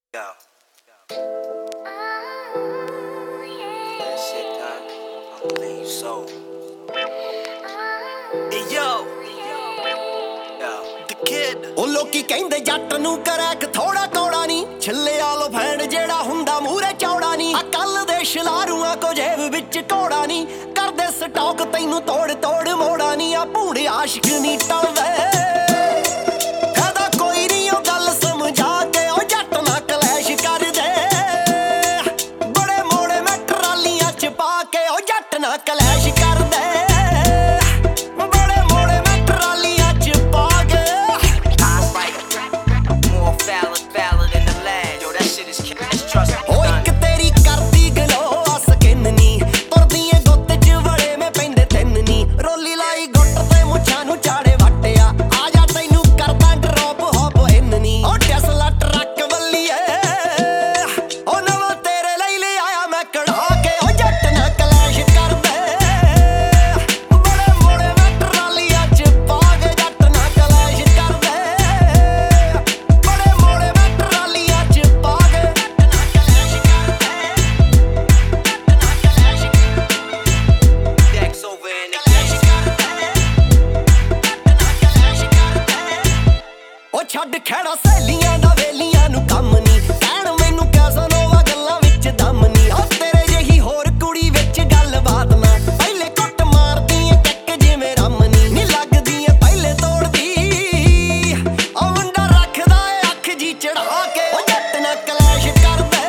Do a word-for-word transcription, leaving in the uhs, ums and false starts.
Yo. That shit done. I'm playing you so. Hey yo. Yo. The kid. ਉਹ ਲੋਕੀ ਕਹਿੰਦੇ ਜੱਟ ਨੂੰ ਕਰੈਕ ਥੋੜਾ ਕੌੜਾ ਨਹੀਂ, ਛੱਲੇ ਆਲੋ ਫੈਂਡ ਜਿਹੜਾ ਹੁੰਦਾ ਮੂਰੇ ਚੌੜਾ ਨਹੀਂ। ਆ ਕੱਲ ਦੇ ਸ਼ਲਾਰੂਆਂ ਕੋ ਜੇਬ ਵਿੱਚ ਘੋੜਾ ਨਹੀਂ, ਕਰਦੇ ਸਟਾਕ ਤੈਨੂੰ ਤੋੜ ਤੋੜ ਮੋੜਾ ਨਹੀਂ। ਆ ਭੂੜੇ ਆਸ਼ਿਕ ਨਹੀਂ ਟਲਦੇ, ਕਹਦਾ ਕੋਈ ਨਹੀਂ ਉਹ ਗੱਲ ਸਮਝਾ ਕੇ ਉਹ ਜੱਟ ਨਾ ਕਲੈਸ਼ ਕਰਦੇ। ਬੜੇ ਮੋੜੇ ਮੈਂ ਟਰਾਲੀਆਂ ਚ ਪਾ ਕੇ ਉਹ ਜੱਟ ਨਾ ਕਲੈਸ਼ ਕਰਦੇ। ਛੱਡ ਖੜਾ ਸਹੇਲੀਆਂ ਦਾ ਵੇਲੀਆਂ ਨੂੰ ਕੰਮ ਨਹੀਂ, ਕਹਿਣ ਮੈਨੂੰ ਕੈਸਨੋਵਾ ਗੱਲਾਂ ਵਿੱਚ ਦਮ ਨਹੀਂ। ਉਹ ਤੇਰੇ ਜਿਹੀ ਹੋਰ ਕੁੜੀ ਵਿੱਚ ਗੱਲਬਾਤ ਨਾ, ਪਹਿਲੇ ਕੁੱਟ ਮਾਰਦੀ ਏ ਟੱਕ ਜਿਵੇਂ ਰਮਨੀ ਨੀ ਲੱਗਦੀ ਏ ਪਹਿਲੇ ਤੋੜਦੀ। ਉਹ ਮੁੰਡਾ ਰੱਖਦਾ ਏ ਅੱਖ ਜੀ ਚੜਾ ਕੇ ਉਹ ਜੱਟ ਨਾ ਕਲੈਸ਼ ਕਰਦਾ।